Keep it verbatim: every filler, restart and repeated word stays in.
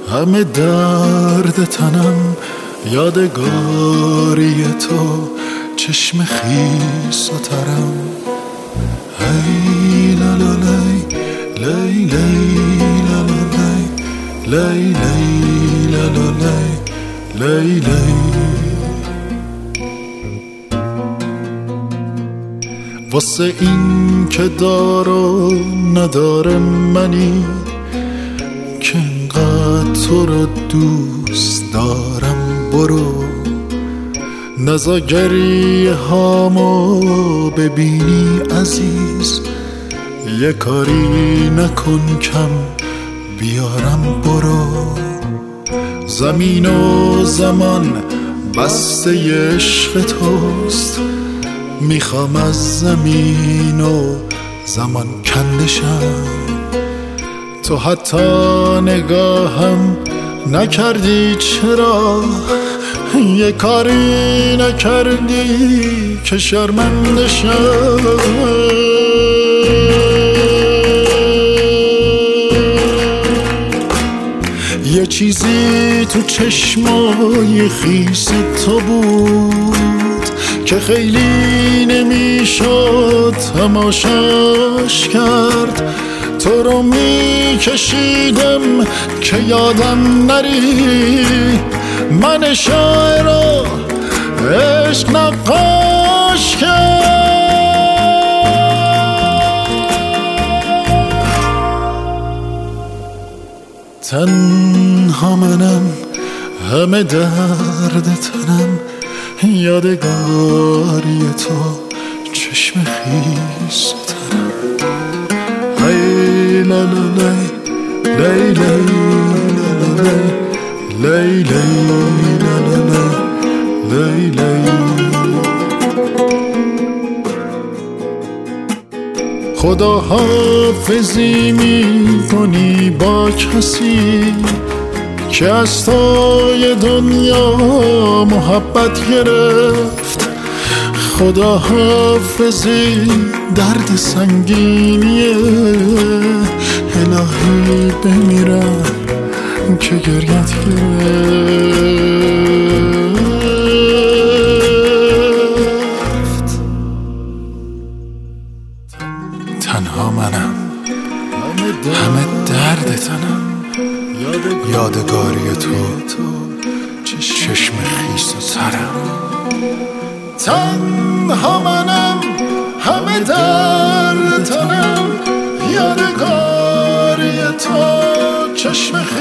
همه درد تنم یادگاری تو، چشم خیس و ترم. هی لا لا لی لی لی لا لا لی لی لی لا لا لی لی لی. واسه این که دار و نداره منی، که انقدر تو رو دوست دارم، برو نزا گریه هامو ببینی عزیز، یه کاری نکن کم بیارم، برو. زمین و زمان بسته عشق توست، میخوام از زمین و زمان کندشم. تو حتی نگاهم نکردی، چرا یه کاری نکردی که شرمنده شم. یه چیزی تو چشمای خیس تو بود که خیلی نمیشد تماشاش کرد. تو رو میکشیدم که یادم نری، من شاعر و عشق نقاش کرد. تنها منم، همه درد تنم یادگاری تو، چشم خیس و ترم. هی لا لا لی لی لی لا لا لی لی لی لا لا لی لی. خدا حافظی میکنی با کسی که از توی دنیا محبت گرفت. خدا حافظی درد سنگینیه، الهی بمیرم که گریت گرفت. تنها منم، همه درد تنم یادگاری تو، چشم خیس و ترم. تنها منم، همه درد تنم یادگاری تو، چشم